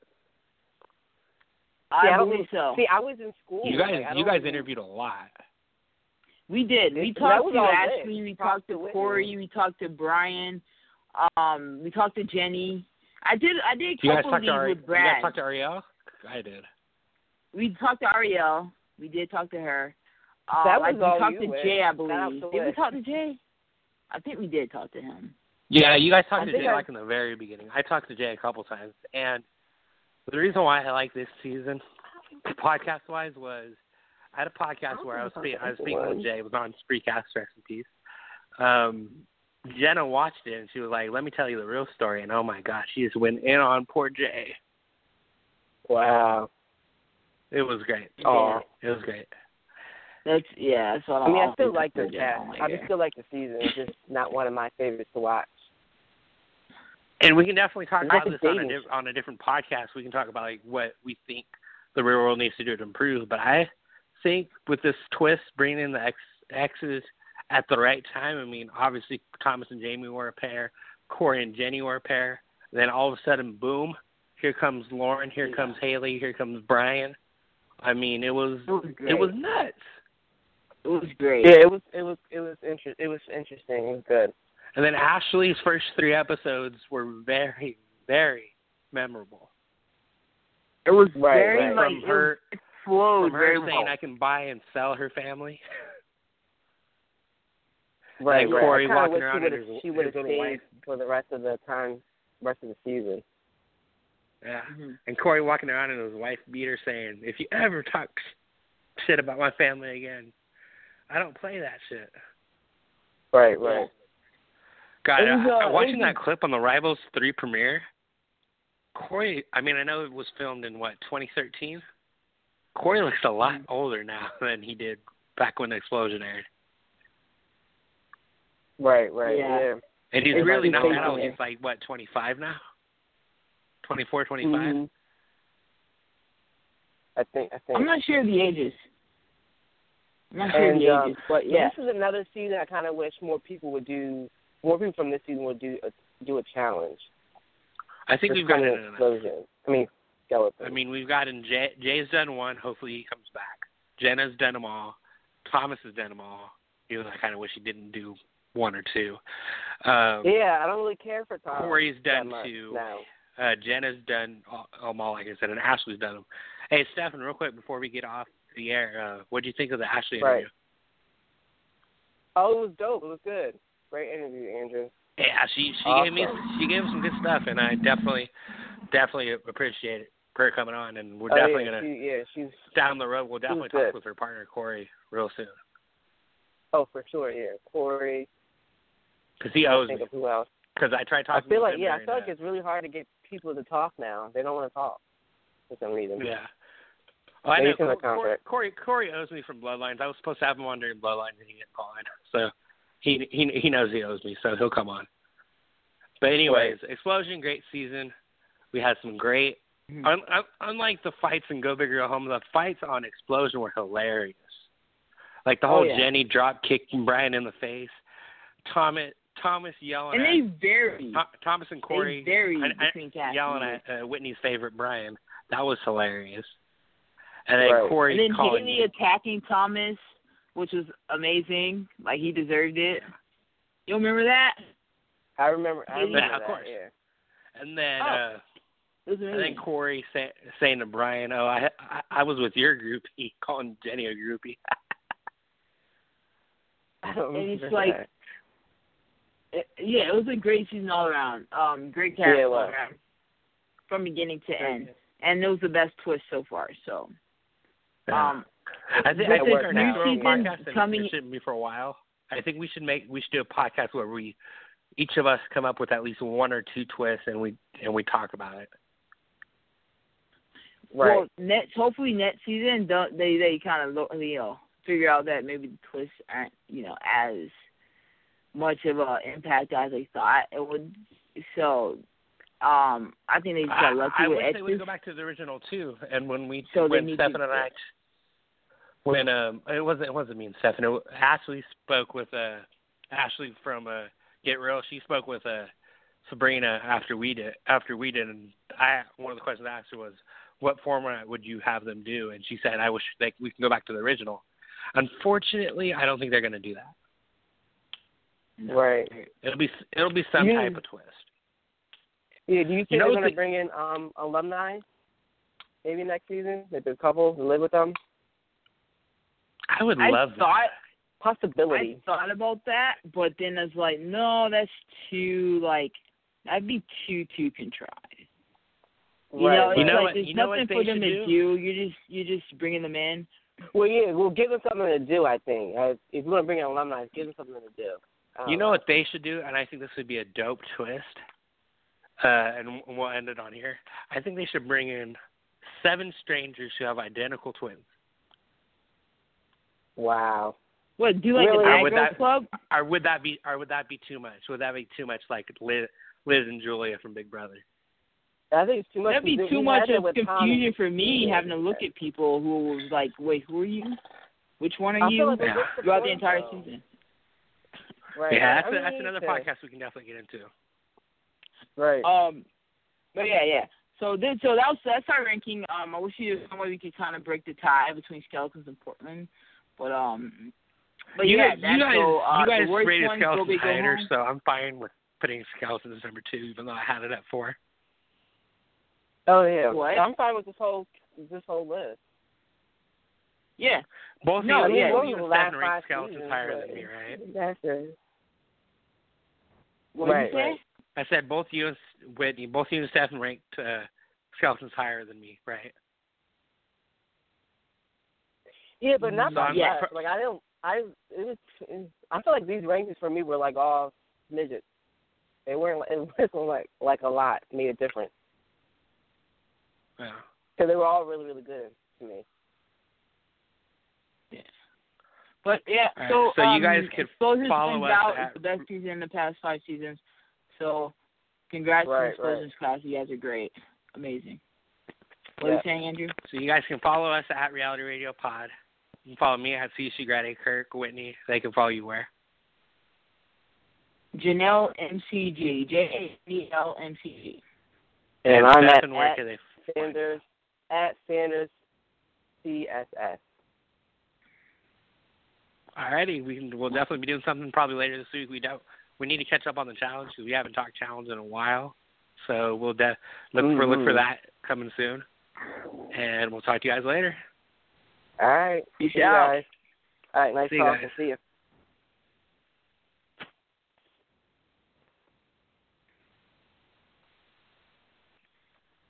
Speaker 3: I
Speaker 4: See, don't
Speaker 3: believe so.
Speaker 4: See, I was in school.
Speaker 2: You guys,
Speaker 4: like, I
Speaker 2: you
Speaker 4: don't
Speaker 2: guys
Speaker 4: even-
Speaker 2: interviewed a lot.
Speaker 3: We did. We
Speaker 4: That
Speaker 3: talked
Speaker 4: was
Speaker 3: to
Speaker 4: all
Speaker 3: Ashley.
Speaker 4: lit.
Speaker 3: We
Speaker 4: Talked
Speaker 3: talked
Speaker 4: to
Speaker 3: to
Speaker 4: Whitney.
Speaker 3: Corey. We talked to Brian. Um, we talked to Jenny. I did. I did a
Speaker 2: Do you guys
Speaker 3: couple
Speaker 2: talk
Speaker 3: of
Speaker 2: to
Speaker 3: these
Speaker 2: Ari-
Speaker 3: with
Speaker 2: You guys
Speaker 3: Brad.
Speaker 2: talk to Ariel? I did.
Speaker 3: We talked to Ariel. We did talk to her. Uh,
Speaker 4: That
Speaker 3: like
Speaker 4: was
Speaker 3: we
Speaker 4: all
Speaker 3: talked
Speaker 4: you
Speaker 3: to
Speaker 4: with.
Speaker 3: Jay, I
Speaker 4: Shout out
Speaker 3: believe.
Speaker 4: to
Speaker 3: Did we
Speaker 4: Wiz.
Speaker 3: talk to Jay? I think we did talk to him.
Speaker 2: Yeah, you guys
Speaker 4: I
Speaker 2: talked to
Speaker 4: think
Speaker 2: Jay
Speaker 4: I-
Speaker 2: like in the very beginning. I talked to Jay a couple times, and the reason why I like this season, podcast wise, was I had a podcast where I was speaking. I was speaking with Jay. It was on Spreecast, rest in peace. Um, Jenna watched it and she was like, "Let me tell you the real story." And oh my gosh, she just went in on poor Jay.
Speaker 4: Wow.
Speaker 2: It was great.
Speaker 4: Oh.
Speaker 2: It was great.
Speaker 3: That's yeah. That's what
Speaker 4: I mean, I
Speaker 3: I'll
Speaker 4: still
Speaker 3: do
Speaker 4: like
Speaker 3: for
Speaker 4: the
Speaker 3: Jay.
Speaker 4: cast.
Speaker 3: Oh my
Speaker 4: I
Speaker 3: God.
Speaker 4: just still like the season. It's just not one of my favorites to watch.
Speaker 2: And we can definitely talk
Speaker 4: It's
Speaker 2: about
Speaker 4: like
Speaker 2: this
Speaker 4: a
Speaker 2: on a,
Speaker 4: dating
Speaker 2: diff- on a different podcast. We can talk about like what we think the real world needs to do to improve. But I think with this twist, bringing in the ex- exes at the right time. I mean, obviously Thomas and Jamie were a pair, Corey and Jenny were a pair. Then all of a sudden, boom! Here comes Lauren. Here
Speaker 3: Yeah.
Speaker 2: comes Haley. Here comes Brian. I mean, it was
Speaker 3: It was great.
Speaker 2: it was nuts.
Speaker 3: It was great.
Speaker 4: Yeah, it was it was it was inter- it was interesting. It was good.
Speaker 2: And then Ashley's first three episodes were very, very memorable.
Speaker 3: It was
Speaker 4: Right,
Speaker 3: very
Speaker 4: right.
Speaker 3: like
Speaker 2: From
Speaker 3: it
Speaker 2: her,
Speaker 3: was- it flowed
Speaker 2: from her
Speaker 3: very
Speaker 2: saying
Speaker 3: well.
Speaker 2: I can buy and sell her family.
Speaker 4: Right,
Speaker 2: And
Speaker 4: right.
Speaker 2: Corey
Speaker 4: I kinda
Speaker 2: walking
Speaker 4: wish
Speaker 2: around
Speaker 4: she
Speaker 2: in
Speaker 4: would've-
Speaker 2: his-
Speaker 4: she
Speaker 2: his
Speaker 4: would have
Speaker 2: little
Speaker 4: stayed
Speaker 2: wife.
Speaker 4: for the rest of the time, rest of the season.
Speaker 2: Yeah.
Speaker 3: Mhm.
Speaker 2: And Corey walking around in his wife beater saying, "If you ever talk shit about my family again, I don't play that shit."
Speaker 4: Right, right.
Speaker 2: God,
Speaker 3: It was, uh,
Speaker 2: I,
Speaker 3: it
Speaker 2: watching
Speaker 3: was
Speaker 2: that clip on the Rivals three premiere, Corey, I mean, I know it was filmed in, what, twenty thirteen? Corey looks a lot
Speaker 3: Mm-hmm.
Speaker 2: older now than he did back when the explosion aired.
Speaker 4: Right, right.
Speaker 3: Yeah.
Speaker 4: Yeah.
Speaker 2: And he's
Speaker 3: It's
Speaker 2: really
Speaker 3: like
Speaker 2: not
Speaker 3: he's
Speaker 2: that old.
Speaker 3: older.
Speaker 2: He's like, what, twenty-five now? twenty-four, twenty-five?
Speaker 4: Mhm. I think I think.
Speaker 3: I'm not sure of the ages. I'm not sure of
Speaker 4: And
Speaker 3: the
Speaker 4: um,
Speaker 3: ages, but yeah.
Speaker 4: this is another season I kind of wish more people would do. More people from this season would do a, do a challenge.
Speaker 2: I think
Speaker 4: Just
Speaker 2: we've gotten
Speaker 4: kind of
Speaker 2: enough.
Speaker 4: explosion. I mean, skeleton.
Speaker 2: I mean, we've gotten Jay, Jay's done one. Hopefully he comes back. Jenna's done them all. Thomas has done them all. Even though I kind of wish he didn't do one or two. Um,
Speaker 4: yeah, I don't really care for Tom.
Speaker 2: Corey's
Speaker 4: that
Speaker 2: done
Speaker 4: much
Speaker 2: two.
Speaker 4: now.
Speaker 2: Uh, Jenna's done all, all, like I said, and Ashley's done them. Hey, Stefan, real quick before we get off the air, uh, what do you think of the Ashley
Speaker 4: Right.
Speaker 2: interview?
Speaker 4: Oh, it was dope. It was good. Great interview, Andrew.
Speaker 2: Yeah, she she
Speaker 4: Awesome.
Speaker 2: gave me she gave us some good stuff, and I definitely definitely appreciate it, her coming on, and we're
Speaker 4: Oh,
Speaker 2: definitely
Speaker 4: yeah,
Speaker 2: gonna
Speaker 4: she, yeah, she's.
Speaker 2: down the road. We'll definitely
Speaker 4: good.
Speaker 2: talk with her partner Corey real soon
Speaker 4: Oh, for sure. Yeah, Corey.
Speaker 2: because he
Speaker 4: I
Speaker 2: owes me.
Speaker 4: think of who else.
Speaker 2: Because I tried
Speaker 4: I
Speaker 2: talking.
Speaker 4: feel
Speaker 2: with
Speaker 4: like
Speaker 2: him
Speaker 4: yeah, I
Speaker 2: during
Speaker 4: feel like
Speaker 2: that.
Speaker 4: it's really hard to get people to talk now. They don't want to talk for some reason.
Speaker 2: Yeah. Oh, I
Speaker 4: Maybe
Speaker 2: know.
Speaker 4: it's in the
Speaker 2: Corey,
Speaker 4: contract.
Speaker 2: Corey Corey owes me from Bloodlines. I was supposed to have him on during Bloodlines, and he didn't call in. So he he he knows he owes me, so he'll come on. But anyways, Explosion, great season. We had some great.
Speaker 3: Mhm.
Speaker 2: Un, un, unlike the fights in Go Big or Go Home, the fights on Explosion were hilarious. Like the
Speaker 3: Oh,
Speaker 2: whole
Speaker 3: yeah.
Speaker 2: Jenny drop kicking Brian in the face, Thomas Thomas yelling
Speaker 3: And
Speaker 2: at
Speaker 3: they vary.
Speaker 2: Tho- Thomas and Corey
Speaker 3: They vary
Speaker 2: I- I-
Speaker 3: between cast
Speaker 2: yelling
Speaker 3: members.
Speaker 2: at uh, Whitney's favorite Brian. That was hilarious. And then
Speaker 4: Right.
Speaker 2: Corey
Speaker 3: And then
Speaker 2: calling.
Speaker 3: Haley attacking Thomas, which was amazing. Like he deserved it. You remember that?
Speaker 4: I remember. I
Speaker 3: Yeah,
Speaker 4: remember
Speaker 2: of
Speaker 4: that.
Speaker 2: course.
Speaker 4: Yeah.
Speaker 2: And then
Speaker 3: Oh.
Speaker 2: uh,
Speaker 3: It was
Speaker 2: and
Speaker 3: amazing.
Speaker 2: then Corey say, saying to Brian, "Oh, I, I I was with your groupie," calling Jenny a groupie.
Speaker 4: I don't
Speaker 3: And it's
Speaker 4: remember
Speaker 3: like-
Speaker 4: that.
Speaker 3: It- yeah, it was a great season all around. Um, great cast
Speaker 4: Yeah, it
Speaker 3: all
Speaker 4: was.
Speaker 3: around, from beginning to end, and it was the best twist so far. So, um,
Speaker 2: I, th-
Speaker 3: with
Speaker 2: I think
Speaker 3: this
Speaker 2: our
Speaker 3: new
Speaker 2: next little
Speaker 3: season
Speaker 2: podcast, and
Speaker 3: coming-
Speaker 2: it shouldn't be for a while. I think we should make we should do a podcast where we each of us come up with at least one or two twists, and we and we talk about it.
Speaker 4: Right.
Speaker 3: well, next hopefully next season don't they they kind of you know figure out that maybe the twists aren't you know as much of an impact as they thought it would. So, um, I think they just got lucky
Speaker 2: I, I
Speaker 3: with
Speaker 2: wish they would
Speaker 3: extras.
Speaker 2: go back to the original too. And when we
Speaker 3: So they
Speaker 2: when
Speaker 3: need
Speaker 2: Stefan
Speaker 3: to-
Speaker 2: and I when um it wasn't it wasn't me and Stefan. It, Ashley spoke with uh Ashley from uh Get Real. She spoke with uh Sabrina after we did after we did, and I one of the questions I asked her was, what format would you have them do? And she said, I wish they, we can go back to the original. Unfortunately, I don't think they're going to do that.
Speaker 4: Right.
Speaker 2: It'll be it'll be some
Speaker 4: Yeah.
Speaker 2: type of twist.
Speaker 4: Yeah. Do you think
Speaker 2: You know
Speaker 4: they're
Speaker 2: what
Speaker 4: gonna
Speaker 2: the-
Speaker 4: bring in um alumni? Maybe next season, like the couple to live with them.
Speaker 2: I would
Speaker 3: I
Speaker 2: love
Speaker 3: thought,
Speaker 2: that.
Speaker 4: Possibility.
Speaker 3: I thought about that, but then I was like, no, that's too, like, that'd be too, too contrived. You
Speaker 4: Right,
Speaker 3: know,
Speaker 4: right.
Speaker 3: it's
Speaker 2: You know
Speaker 3: like
Speaker 2: what-
Speaker 3: there's
Speaker 2: you know
Speaker 3: nothing
Speaker 2: what they
Speaker 3: for them
Speaker 2: should
Speaker 3: to
Speaker 2: do?
Speaker 3: do. You're just, you're just bringing them in.
Speaker 4: Well, yeah, we'll give them something to do, I think. Uh, if you want to bring in alumni, give them something to do. I don't
Speaker 2: You know what they should do, and I think this would be a dope twist, uh, and we'll end it on here. I think they should bring in seven strangers who have identical twins.
Speaker 4: Wow.
Speaker 3: What, do like
Speaker 4: Really?
Speaker 3: the
Speaker 2: Or
Speaker 3: Bad
Speaker 2: would
Speaker 3: Girls
Speaker 2: that-
Speaker 3: Club?
Speaker 2: Or would that be, or would that be too much? Would that be too much, like Liz, Liz and Julia from Big Brother?
Speaker 4: I think it's too much.
Speaker 3: That'd be
Speaker 4: to do.
Speaker 3: too
Speaker 4: We
Speaker 3: much
Speaker 4: had that
Speaker 3: of
Speaker 4: with Tom
Speaker 3: confusion
Speaker 4: and-
Speaker 3: for me, having to look at people who was like, wait, who are you? Which one are
Speaker 4: I
Speaker 3: you?
Speaker 4: feel like
Speaker 2: Yeah.
Speaker 4: what's the
Speaker 3: Throughout the
Speaker 4: point,
Speaker 3: entire
Speaker 4: though?
Speaker 3: season.
Speaker 4: Right.
Speaker 2: Yeah,
Speaker 4: right.
Speaker 2: that's,
Speaker 4: I
Speaker 2: a,
Speaker 4: mean,
Speaker 2: that's another
Speaker 4: to-
Speaker 2: podcast we can definitely get into.
Speaker 4: Right.
Speaker 3: Um, but yeah, yeah. So then, so that was that's our ranking. Um, I wish you there was some way we could kind of break the tie between Skeletons and Portland, but um, but
Speaker 2: you
Speaker 3: yeah,
Speaker 2: guys,
Speaker 3: that's
Speaker 2: you guys,
Speaker 3: so, uh,
Speaker 2: you guys
Speaker 3: the worst
Speaker 2: rated
Speaker 3: one, Go
Speaker 2: Skeletons
Speaker 3: Big, Go
Speaker 2: higher,
Speaker 3: Home.
Speaker 2: so I'm fine with putting Skeletons number two, even though I had it at four.
Speaker 4: Oh yeah.
Speaker 3: What?
Speaker 4: I'm fine with this whole this whole list.
Speaker 3: Yeah,
Speaker 2: Both
Speaker 3: No,
Speaker 2: of you,
Speaker 3: yeah,
Speaker 2: both
Speaker 4: those
Speaker 2: of
Speaker 4: were
Speaker 2: you
Speaker 4: the
Speaker 2: and Stephen
Speaker 4: last
Speaker 2: ranked
Speaker 4: five
Speaker 2: Skeletons
Speaker 4: seasons,
Speaker 2: higher
Speaker 4: but-
Speaker 2: than me, right?
Speaker 4: That's it.
Speaker 3: what did
Speaker 4: Right,
Speaker 3: you say?
Speaker 4: right.
Speaker 2: I said both you and Whitney, both you and Stephen ranked uh, Skeletons higher than me, right?
Speaker 4: Yeah, but not
Speaker 2: So
Speaker 4: by
Speaker 2: I'm
Speaker 3: Yeah.
Speaker 4: much. Like I don't. I it was. It, I feel like these rankings for me were like all midgets. They weren't. It wasn't like like a lot made a difference
Speaker 2: Yeah.
Speaker 4: because they were all really really good to me.
Speaker 3: But yeah,
Speaker 2: All right,
Speaker 3: so
Speaker 2: so you
Speaker 3: um,
Speaker 2: guys can
Speaker 3: Explosion's
Speaker 2: follow
Speaker 3: been
Speaker 2: us
Speaker 3: out.
Speaker 2: at-
Speaker 3: It's the best season in the past five seasons. So, congrats to
Speaker 4: Right,
Speaker 3: Explosion's class. You guys are great, amazing. What are
Speaker 4: Yeah.
Speaker 3: you saying, Andrew?
Speaker 2: So you guys can follow us at Reality Radio Pod. You can follow me at C C Grady, Kirk, Whitney. They can follow you where?
Speaker 3: Janelle M C G, J A D L M C G.
Speaker 4: And I'm at,
Speaker 2: Stephen, where
Speaker 4: at
Speaker 2: can they
Speaker 4: Sanders at Sanders C S S.
Speaker 2: Alrighty, we can, we'll definitely be doing something probably later this week. We don't. We need to catch up on the challenge because we haven't talked challenge in a while. So we'll de- look for look for
Speaker 4: Mhm.
Speaker 2: that coming soon. And we'll talk to you guys later.
Speaker 4: All right.
Speaker 3: Peace
Speaker 4: See you
Speaker 3: out.
Speaker 4: guys. All right. Nice
Speaker 2: See you
Speaker 4: talking.
Speaker 2: guys.
Speaker 4: See you.